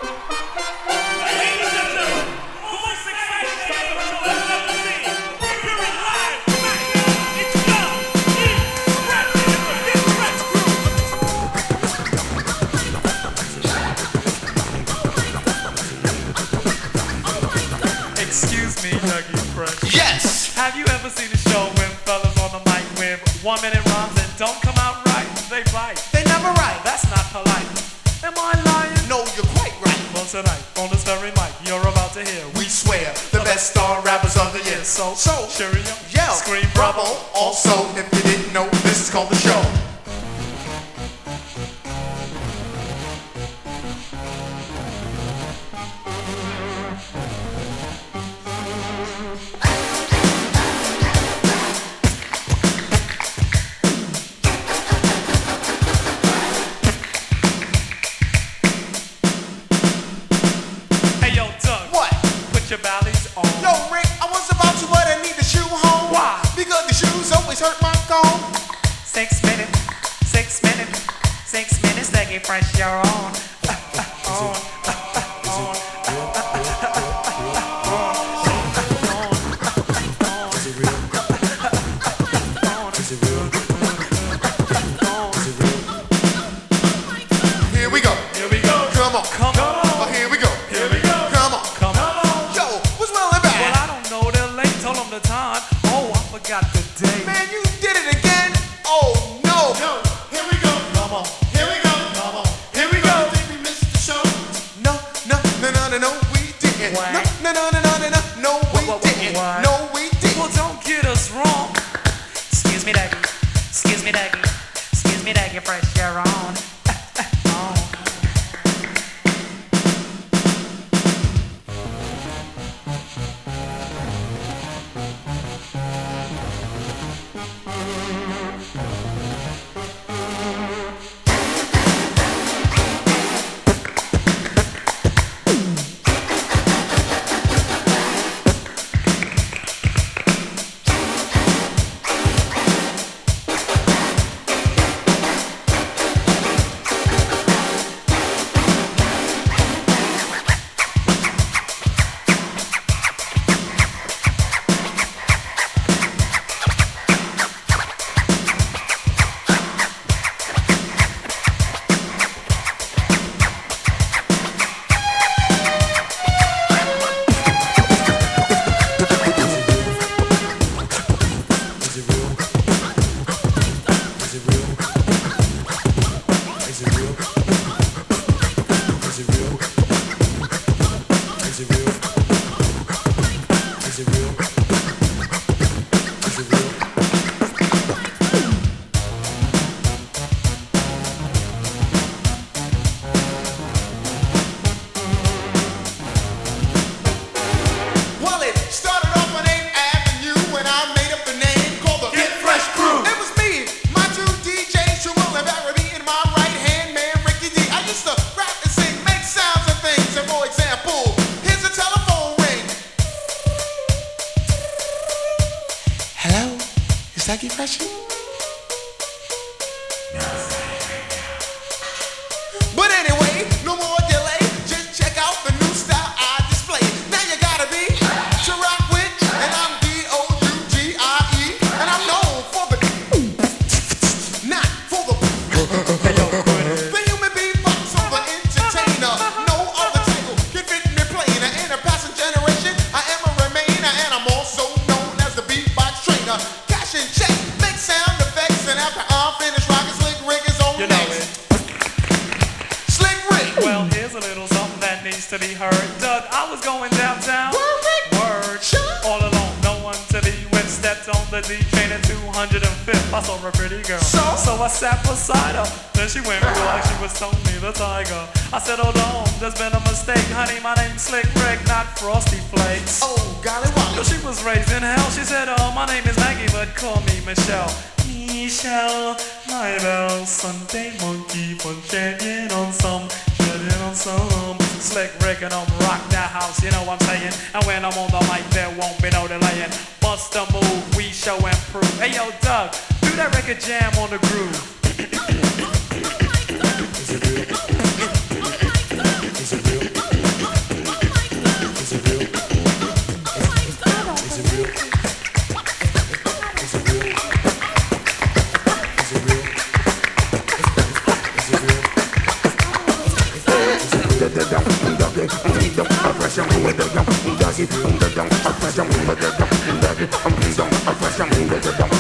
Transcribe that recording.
Ladies and gentlemen, the most exciting show you'll ever see. Appearing live tonight. It's Young, Fresh, and the Fresh Crew. Excuse me, Dougie Fresh. Yes! Have you ever seen a show when fellas on the mic with 1 minute rhymes that don't come out right? They bite. They never write. That's not polite. Am I lying? No, you're quite right. Well, tonight, on this very mic, you're about to hear. We swear, the best star rappers of the year. So, cheerio, yell, scream, bravo. Also, if you didn't know, this is called the show. Hey, yo, Doug. What? Put your ballies on. Yo, Rick, I was about to, but I need the shoe home. Why? Because the shoes always hurt my gone. 6 minutes, 6 minutes, 6 minutes to get fresh, you're on. Here we go. Here we go. Come on. Come on. Oh, here we go. Here we go. Come on. Come on. Yo, what's well and Well, bad? I don't know, they're late, told them the time. Oh, I forgot the day. Man, you did it again. Oh, no. Here we go. Come on. Here we go. Come on. Here we go. Think we missed the show? No, we didn't. What? No, we What? didn't. What? No, we didn't. Well, don't get us wrong. Excuse me, Daggy. Excuse me, Daggy. Excuse me, Daggy, fresh, you're on. Well, it started off on 8th Avenue when I made up the name called the Get Fresh Crew. It was me, my two DJs, Jamal and Barry, and my right-hand man, Ricky D. I used to rap and sing, make sounds and things. And for example, here's a telephone ring. Hello? Is that Get Fresh? But anyway, no more delay. Just check out the new style I display. Now you gotta be to rock with, and I'm D-O-U-G-I-E, and I'm known for the not for the the human beatbox of the entertainer. No other title can fit me plainer. In a passing generation, I am a remainer, and I'm also known as the beatbox trainer. Cash and check, make sound effects, and after I'm finished rocking, Slick Rick is on You know next. it. Slick Rick. Well, here's a little something that needs to be heard. Doug, I was going downtown. Word. All alone, no one to be with. Stepped on the D train at 205th. I saw a pretty girl. So I sat beside her. Then she went real like she was Tony the Tiger. I said, hold on, there's been a mistake. Honey, my name's Slick Rick, not Frosty Flakes. Oh, golly, Yo, she was raised in hell. She said, my name is Maggie, but call me Michelle. Michelle, my bell, Sunday monkey, punching on some, shedding on some. Slick Rick and I'm rock that house, you know what I'm saying? And when I'm on the mic, there won't be no delaying. Bust a move, we show and prove. Hey yo, Doug, do that record jam on the groove. Is it real? Is it real? oppression, the young, does it, the young, oppression, the young, oppression, the young,